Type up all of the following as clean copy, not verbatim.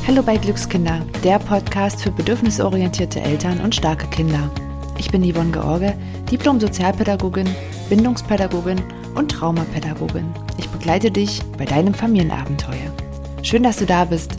Hallo bei Glückskinder, der Podcast für bedürfnisorientierte Eltern und starke Kinder. Ich bin Yvonne George, Diplom-Sozialpädagogin, Bindungspädagogin und Traumapädagogin. Ich begleite dich bei deinem Familienabenteuer. Schön, dass du da bist.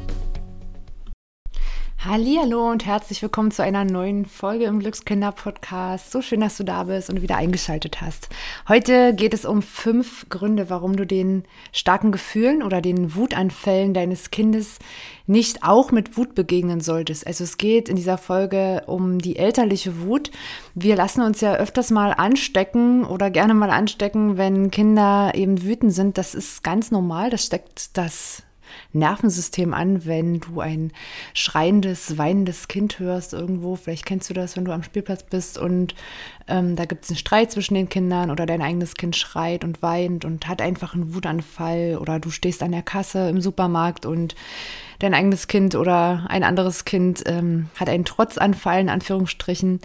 Hallihallo und herzlich willkommen zu einer neuen Folge im Glückskinder-Podcast. So schön, dass du da bist und wieder eingeschaltet hast. Heute geht es um 5 Gründe, warum du den starken Gefühlen oder den Wutanfällen deines Kindes nicht auch mit Wut begegnen solltest. Also es geht in dieser Folge um die elterliche Wut. Wir lassen uns ja öfters mal anstecken oder gerne mal anstecken, wenn Kinder eben wütend sind. Das ist ganz normal, das steckt das Nervensystem an, wenn du ein schreiendes, weinendes Kind hörst irgendwo. Vielleicht kennst du das, wenn du am Spielplatz bist und da gibt es einen Streit zwischen den Kindern oder dein eigenes Kind schreit und weint und hat einfach einen Wutanfall oder du stehst an der Kasse im Supermarkt und dein eigenes Kind oder ein anderes Kind hat einen Trotzanfall, in Anführungsstrichen.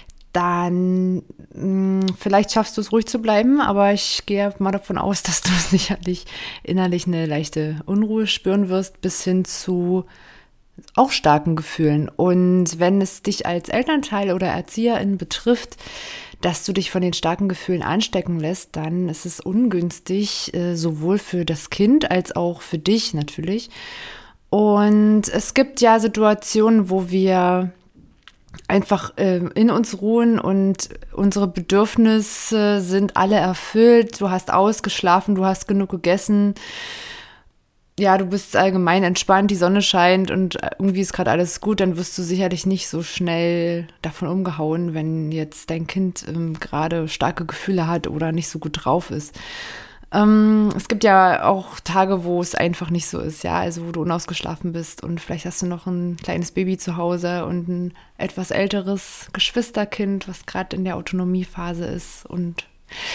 Dann vielleicht schaffst du es, ruhig zu bleiben, aber ich gehe mal davon aus, dass du sicherlich innerlich eine leichte Unruhe spüren wirst, bis hin zu auch starken Gefühlen. Und wenn es dich als Elternteil oder Erzieherin betrifft, dass du dich von den starken Gefühlen anstecken lässt, dann ist es ungünstig, sowohl für das Kind als auch für dich natürlich. Und es gibt ja Situationen, wo wir einfach in uns ruhen und unsere Bedürfnisse sind alle erfüllt. Du hast ausgeschlafen, du hast genug gegessen. Ja, du bist allgemein entspannt, die Sonne scheint und irgendwie ist gerade alles gut. Dann wirst du sicherlich nicht so schnell davon umgehauen, wenn jetzt dein Kind gerade starke Gefühle hat oder nicht so gut drauf ist. Es gibt ja auch Tage, wo es einfach nicht so ist, ja, also wo du unausgeschlafen bist und vielleicht hast du noch ein kleines Baby zu Hause und ein etwas älteres Geschwisterkind, was gerade in der Autonomiephase ist und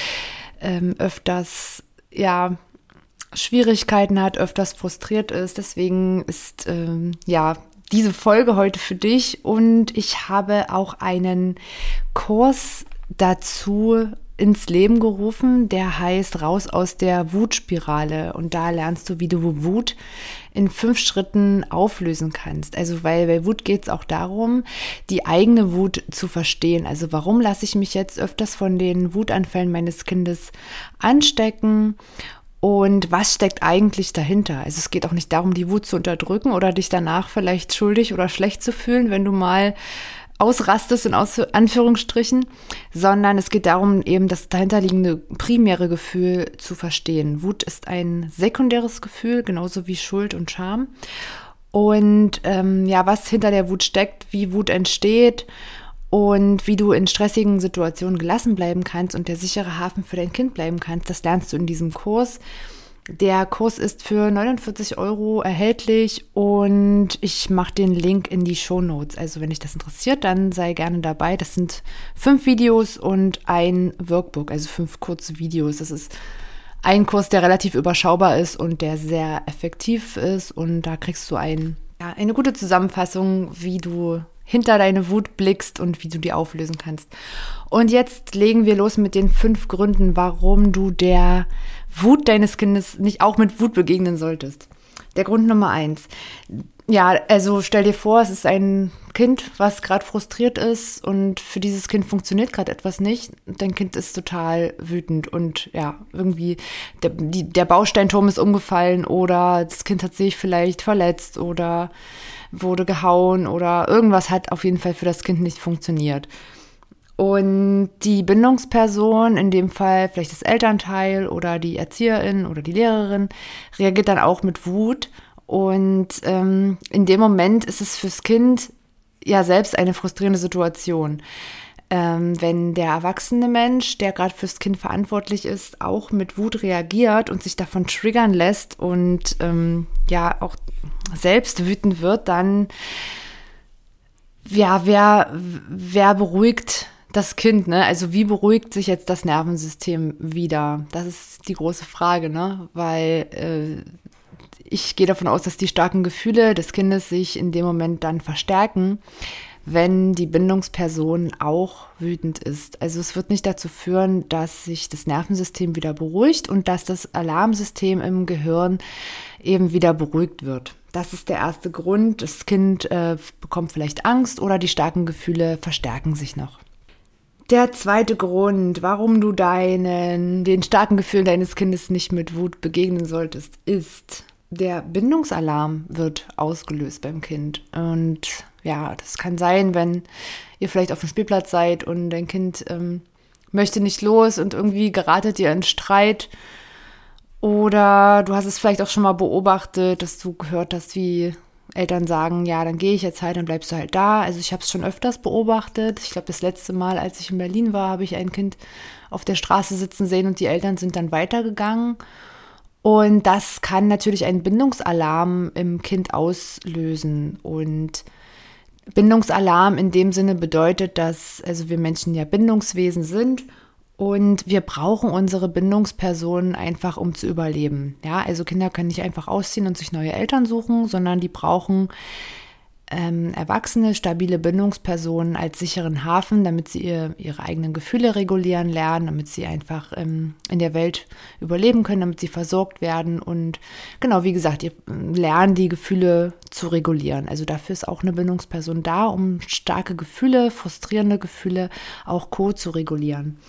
öfters, ja, Schwierigkeiten hat, öfters frustriert ist. Deswegen ist, diese Folge heute für dich und ich habe auch einen Kurs dazu ins Leben gerufen, der heißt Raus aus der Wutspirale und da lernst du, wie du Wut in 5 Schritten auflösen kannst. Also weil bei Wut geht es auch darum, die eigene Wut zu verstehen. Also warum lasse ich mich jetzt öfters von den Wutanfällen meines Kindes anstecken und was steckt eigentlich dahinter? Also es geht auch nicht darum, die Wut zu unterdrücken oder dich danach vielleicht schuldig oder schlecht zu fühlen, wenn du mal ausrastest in Anführungsstrichen, sondern es geht darum, eben das dahinterliegende primäre Gefühl zu verstehen. Wut ist ein sekundäres Gefühl, genauso wie Schuld und Scham. Und was hinter der Wut steckt, wie Wut entsteht und wie du in stressigen Situationen gelassen bleiben kannst und der sichere Hafen für dein Kind bleiben kannst, das lernst du in diesem Kurs. Der Kurs ist für 49 € erhältlich und ich mache den Link in die Shownotes. Also wenn dich das interessiert, dann sei gerne dabei. Das sind 5 Videos und ein Workbook, also 5 kurze Videos. Das ist ein Kurs, der relativ überschaubar ist und der sehr effektiv ist. Und da kriegst du eine gute Zusammenfassung, wie du hinter deine Wut blickst und wie du die auflösen kannst. Und jetzt legen wir los mit den 5 Gründen, warum du der Wut deines Kindes nicht auch mit Wut begegnen solltest. Der Grund Nummer 1. Ja, also stell dir vor, es ist ein Kind, was gerade frustriert ist und für dieses Kind funktioniert gerade etwas nicht. Dein Kind ist total wütend und ja, irgendwie der Bausteinturm ist umgefallen oder das Kind hat sich vielleicht verletzt oder wurde gehauen oder irgendwas hat auf jeden Fall für das Kind nicht funktioniert. Und die Bindungsperson, in dem Fall vielleicht das Elternteil oder die Erzieherin oder die Lehrerin, reagiert dann auch mit Wut. Und in dem Moment ist es fürs Kind ja selbst eine frustrierende Situation. Wenn der erwachsene Mensch, der gerade fürs Kind verantwortlich ist, auch mit Wut reagiert und sich davon triggern lässt und auch selbst wütend wird, dann wer beruhigt das Kind, ne? Also wie beruhigt sich jetzt das Nervensystem wieder? Das ist die große Frage, ne? Weil ich gehe davon aus, dass die starken Gefühle des Kindes sich in dem Moment dann verstärken, wenn die Bindungsperson auch wütend ist. Also es wird nicht dazu führen, dass sich das Nervensystem wieder beruhigt und dass das Alarmsystem im Gehirn eben wieder beruhigt wird. Das ist der erste Grund. Das Kind bekommt vielleicht Angst oder die starken Gefühle verstärken sich noch. Der zweite Grund, warum du den starken Gefühlen deines Kindes nicht mit Wut begegnen solltest, ist, der Bindungsalarm wird ausgelöst beim Kind. Und ja, das kann sein, wenn ihr vielleicht auf dem Spielplatz seid und dein Kind möchte nicht los und irgendwie geratet ihr in Streit. Oder du hast es vielleicht auch schon mal beobachtet, dass du gehört hast, wie Eltern sagen, ja, dann gehe ich jetzt halt, dann bleibst du halt da. Also ich habe es schon öfters beobachtet. Ich glaube, das letzte Mal, als ich in Berlin war, habe ich ein Kind auf der Straße sitzen sehen und die Eltern sind dann weitergegangen. Und das kann natürlich einen Bindungsalarm im Kind auslösen. Und Bindungsalarm in dem Sinne bedeutet, dass also wir Menschen ja Bindungswesen sind und wir brauchen unsere Bindungspersonen einfach, um zu überleben. Ja, also Kinder können nicht einfach ausziehen und sich neue Eltern suchen, sondern die brauchen erwachsene, stabile Bindungspersonen als sicheren Hafen, damit sie ihre eigenen Gefühle regulieren lernen, damit sie einfach in der Welt überleben können, damit sie versorgt werden und genau, wie gesagt, ihr lernen die Gefühle zu regulieren. Also dafür ist auch eine Bindungsperson da, um starke Gefühle, frustrierende Gefühle auch zu regulieren.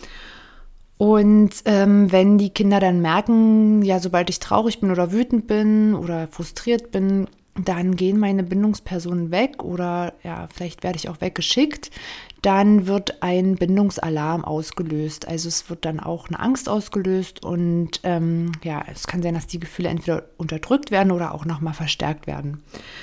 Und wenn die Kinder dann merken, ja, sobald ich traurig bin oder wütend bin oder frustriert bin, dann gehen meine Bindungspersonen weg oder ja, vielleicht werde ich auch weggeschickt, dann wird ein Bindungsalarm ausgelöst. Also es wird dann auch eine Angst ausgelöst und ja, es kann sein, dass die Gefühle entweder unterdrückt werden oder auch nochmal verstärkt werden.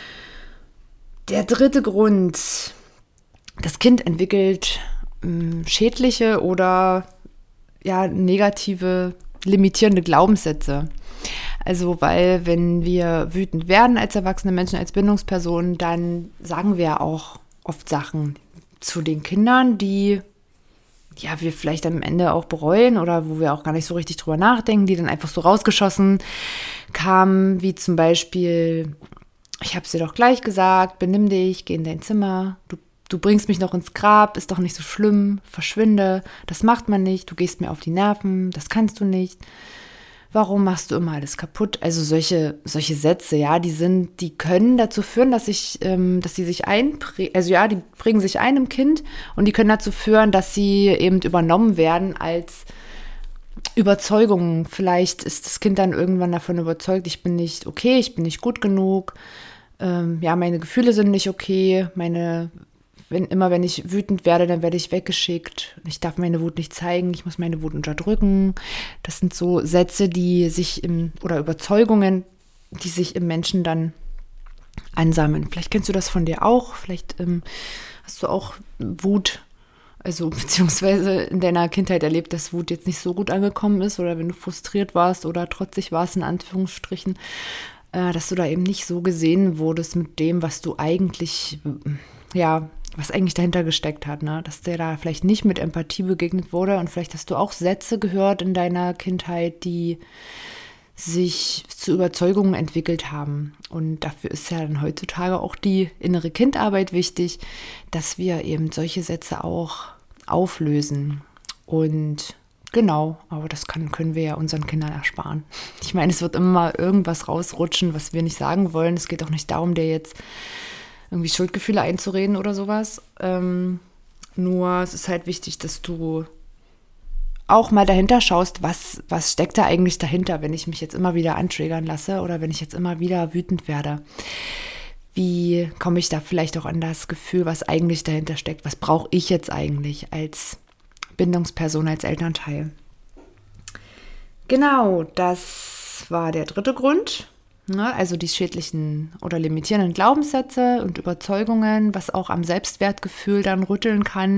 Der dritte Grund, das Kind entwickelt schädliche oder ja, negative, limitierende Glaubenssätze. Also, weil wenn wir wütend werden als erwachsene Menschen, als Bindungspersonen, dann sagen wir auch oft Sachen zu den Kindern, die ja, wir vielleicht am Ende auch bereuen oder wo wir auch gar nicht so richtig drüber nachdenken, die dann einfach so rausgeschossen kamen, wie zum Beispiel, ich habe es dir doch gleich gesagt, benimm dich, geh in dein Zimmer, du bringst mich noch ins Grab, ist doch nicht so schlimm, verschwinde, das macht man nicht, du gehst mir auf die Nerven, das kannst du nicht. Warum machst du immer alles kaputt? Also solche Sätze, ja, die können dazu führen, dass sie sich also ja, die prägen sich ein im Kind und die können dazu führen, dass sie eben übernommen werden als Überzeugungen. Vielleicht ist das Kind dann irgendwann davon überzeugt, ich bin nicht okay, ich bin nicht gut genug, ja, meine Gefühle sind nicht okay, wenn ich wütend werde, dann werde ich weggeschickt. Ich darf meine Wut nicht zeigen, ich muss meine Wut unterdrücken. Das sind so Sätze, oder Überzeugungen, die sich im Menschen dann ansammeln. Vielleicht kennst du das von dir auch, vielleicht hast du auch Wut, also beziehungsweise in deiner Kindheit erlebt, dass Wut jetzt nicht so gut angekommen ist oder wenn du frustriert warst oder trotzig warst, in Anführungsstrichen, dass du da eben nicht so gesehen wurdest mit dem, was du eigentlich, ja, was eigentlich dahinter gesteckt hat, ne? Dass der da vielleicht nicht mit Empathie begegnet wurde und vielleicht hast du auch Sätze gehört in deiner Kindheit, die sich zu Überzeugungen entwickelt haben. Und dafür ist ja dann heutzutage auch die innere Kindarbeit wichtig, dass wir eben solche Sätze auch auflösen. Und genau, aber das können wir ja unseren Kindern ersparen. Ich meine, es wird immer mal irgendwas rausrutschen, was wir nicht sagen wollen. Es geht auch nicht darum, dir jetzt irgendwie Schuldgefühle einzureden oder sowas. Nur es ist halt wichtig, dass du auch mal dahinter schaust, was steckt da eigentlich dahinter, wenn ich mich jetzt immer wieder antriggern lasse oder wenn ich jetzt immer wieder wütend werde. Wie komme ich da vielleicht auch an das Gefühl, was eigentlich dahinter steckt? Was brauche ich jetzt eigentlich als Bindungsperson, als Elternteil? Genau, das war der dritte Grund. Also die schädlichen oder limitierenden Glaubenssätze und Überzeugungen, was auch am Selbstwertgefühl dann rütteln kann.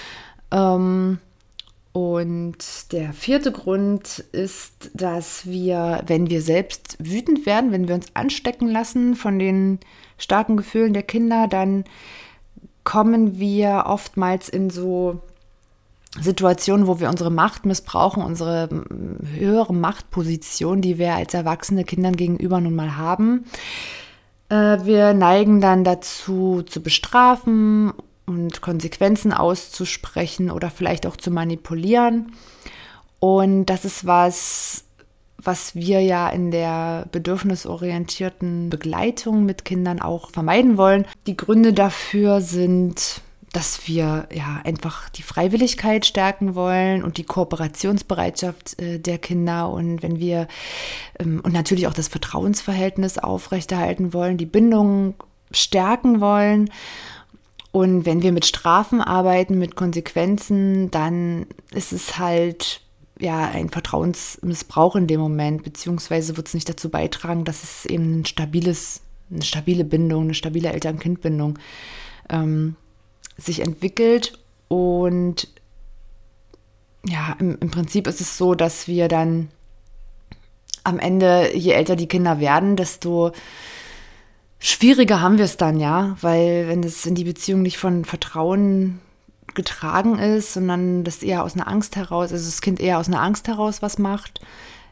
Und der vierte Grund ist, dass wir, wenn wir selbst wütend werden, wenn wir uns anstecken lassen von den starken Gefühlen der Kinder, dann kommen wir oftmals in so Situationen, wo wir unsere Macht missbrauchen, unsere höhere Machtposition, die wir als erwachsene Kindern gegenüber nun mal haben. Wir neigen dann dazu, zu bestrafen und Konsequenzen auszusprechen oder vielleicht auch zu manipulieren. Und das ist was wir ja in der bedürfnisorientierten Begleitung mit Kindern auch vermeiden wollen. Die Gründe dafür sind, dass wir ja einfach die Freiwilligkeit stärken wollen und die Kooperationsbereitschaft der Kinder. Und wenn wir und natürlich auch das Vertrauensverhältnis aufrechterhalten wollen, die Bindung stärken wollen. Und wenn wir mit Strafen arbeiten, mit Konsequenzen, dann ist es halt ja ein Vertrauensmissbrauch in dem Moment, beziehungsweise wird es nicht dazu beitragen, dass es eben eine stabile Bindung, eine stabile Eltern-Kind-Bindung sich entwickelt. Und ja, im Prinzip ist es so, dass wir dann am Ende, je älter die Kinder werden, desto schwieriger haben wir es dann, ja, weil wenn die Beziehung nicht von Vertrauen getragen ist, sondern das eher aus einer Angst heraus, also das Kind eher aus einer Angst heraus was macht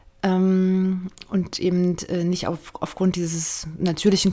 und eben nicht aufgrund dieser natürlichen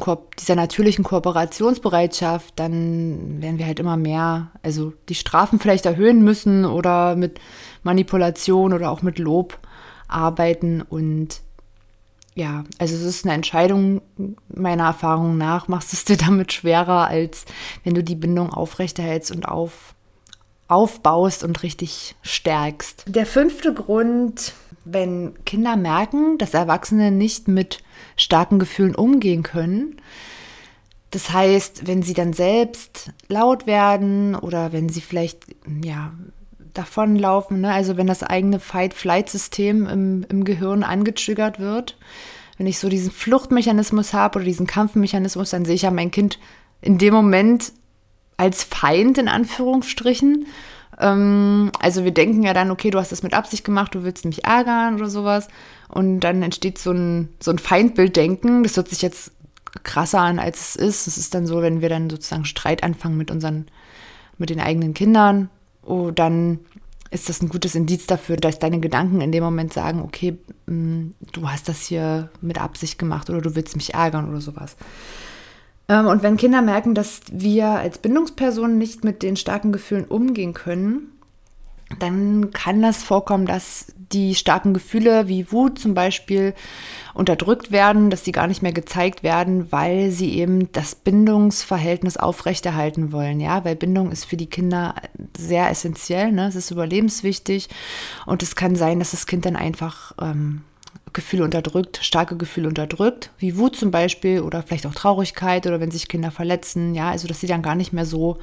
Kooperationsbereitschaft, dann werden wir halt immer mehr, also die Strafen vielleicht erhöhen müssen oder mit Manipulation oder auch mit Lob arbeiten. Und ja, also es ist eine Entscheidung, meiner Erfahrung nach, machst du es dir damit schwerer, als wenn du die Bindung aufrechterhältst und aufbaust und richtig stärkst. Der 5. Grund, wenn Kinder merken, dass Erwachsene nicht mit starken Gefühlen umgehen können. Das heißt, wenn sie dann selbst laut werden oder wenn sie vielleicht davonlaufen, ne? Also wenn das eigene Fight-Flight-System im Gehirn angetriggert wird, wenn ich so diesen Fluchtmechanismus habe oder diesen Kampfmechanismus, dann sehe ich ja mein Kind in dem Moment als Feind in Anführungsstrichen. Also wir denken ja dann, okay, du hast das mit Absicht gemacht, du willst mich ärgern oder sowas. Und dann entsteht so ein Feindbilddenken. Das hört sich jetzt krasser an, als es ist. Das ist dann so, wenn wir dann sozusagen Streit anfangen mit den eigenen Kindern. Oh, dann ist das ein gutes Indiz dafür, dass deine Gedanken in dem Moment sagen, okay, du hast das hier mit Absicht gemacht oder du willst mich ärgern oder sowas. Und wenn Kinder merken, dass wir als Bindungspersonen nicht mit den starken Gefühlen umgehen können, dann kann das vorkommen, dass die starken Gefühle wie Wut zum Beispiel unterdrückt werden, dass sie gar nicht mehr gezeigt werden, weil sie eben das Bindungsverhältnis aufrechterhalten wollen. Ja, weil Bindung ist für die Kinder sehr essentiell, ne? Es ist überlebenswichtig und es kann sein, dass das Kind dann einfach Gefühle unterdrückt, starke Gefühle unterdrückt, wie Wut zum Beispiel oder vielleicht auch Traurigkeit oder wenn sich Kinder verletzen, ja, also dass sie dann gar nicht mehr so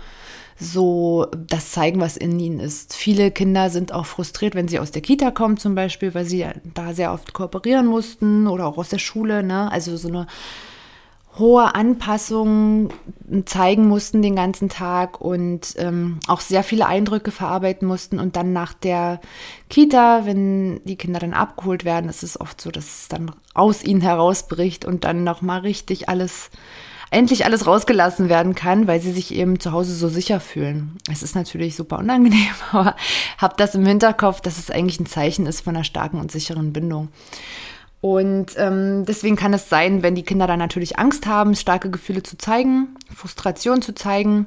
das zeigen, was in ihnen ist. Viele Kinder sind auch frustriert, wenn sie aus der Kita kommen zum Beispiel, weil sie da sehr oft kooperieren mussten oder auch aus der Schule, ne, also so eine hohe Anpassung zeigen mussten den ganzen Tag und auch sehr viele Eindrücke verarbeiten mussten. Und dann nach der Kita, wenn die Kinder dann abgeholt werden, ist es oft so, dass es dann aus ihnen herausbricht und dann nochmal richtig endlich alles rausgelassen werden kann, weil sie sich eben zu Hause so sicher fühlen. Es ist natürlich super unangenehm, aber habt das im Hinterkopf, dass es eigentlich ein Zeichen ist von einer starken und sicheren Bindung. Und deswegen kann es sein, wenn die Kinder dann natürlich Angst haben, starke Gefühle zu zeigen, Frustration zu zeigen,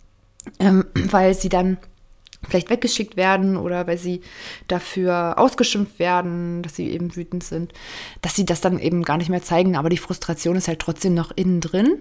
weil sie dann vielleicht weggeschickt werden oder weil sie dafür ausgeschimpft werden, dass sie eben wütend sind, dass sie das dann eben gar nicht mehr zeigen. Aber die Frustration ist halt trotzdem noch innen drin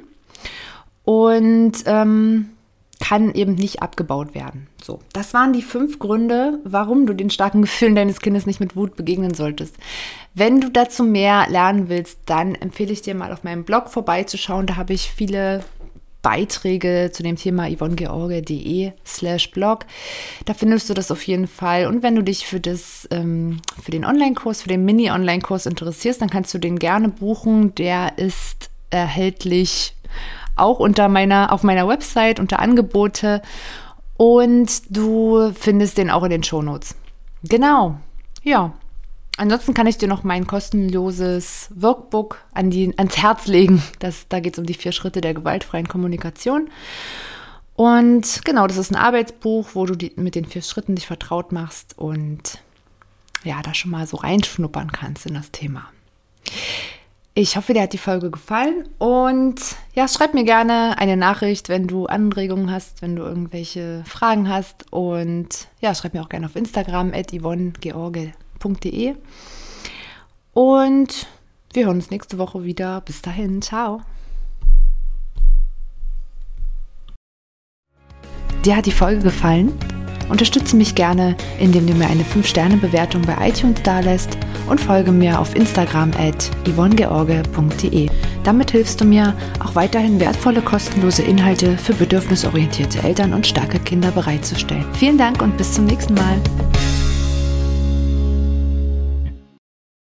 und kann eben nicht abgebaut werden. So, das waren die 5 Gründe, warum du den starken Gefühlen deines Kindes nicht mit Wut begegnen solltest. Wenn du dazu mehr lernen willst, dann empfehle ich dir mal auf meinem Blog vorbeizuschauen. Da habe ich viele Beiträge zu dem Thema yvonnegeorge.de/blog. Da findest du das auf jeden Fall. Und wenn du dich für den Online-Kurs, für den Mini-Online-Kurs interessierst, dann kannst du den gerne buchen. Der ist erhältlich auch auf meiner Website unter Angebote und du findest den auch in den Shownotes. Genau, ja. Ansonsten kann ich dir noch mein kostenloses Workbook ans Herz legen. Da geht es um die 4 Schritte der gewaltfreien Kommunikation. Und genau, das ist ein Arbeitsbuch, wo du mit den 4 Schritten dich vertraut machst und ja, da schon mal so reinschnuppern kannst in das Thema. Ich hoffe, dir hat die Folge gefallen und ja, schreib mir gerne eine Nachricht, wenn du Anregungen hast, wenn du irgendwelche Fragen hast und ja, schreib mir auch gerne auf Instagram @yvonnegeorge.de und wir hören uns nächste Woche wieder. Bis dahin, ciao. Dir hat die Folge gefallen? Unterstütze mich gerne, indem du mir eine 5-Sterne-Bewertung bei iTunes dalässt und folge mir auf Instagram @yvonnegeorge.de. Damit hilfst du mir, auch weiterhin wertvolle, kostenlose Inhalte für bedürfnisorientierte Eltern und starke Kinder bereitzustellen. Vielen Dank und bis zum nächsten Mal.